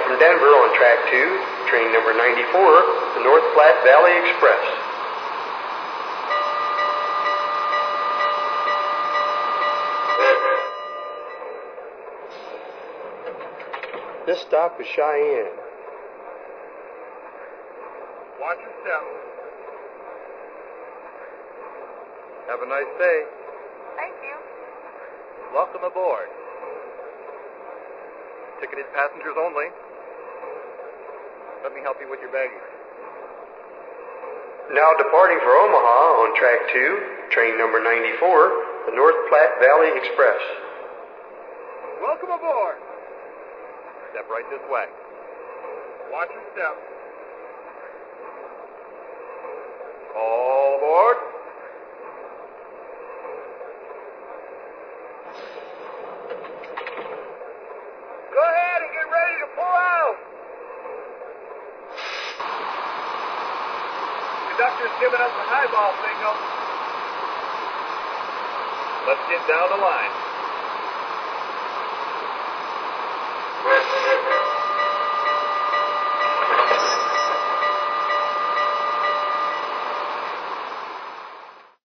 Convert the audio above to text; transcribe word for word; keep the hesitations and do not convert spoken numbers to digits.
from Denver on track two, train number ninety-four, the North Platte Valley Express. This stop is Cheyenne. Watch your step. Have a nice day. Thank you. Welcome aboard. Ticketed passengers only. Let me help you with your baggage. Now departing for Omaha on track two, train number ninety-four, the North Platte Valley Express. Welcome aboard. Step right this way. Watch your step. All aboard. Go ahead and get ready to pull out. Conductor's giving us the highball signal. Let's get down the line.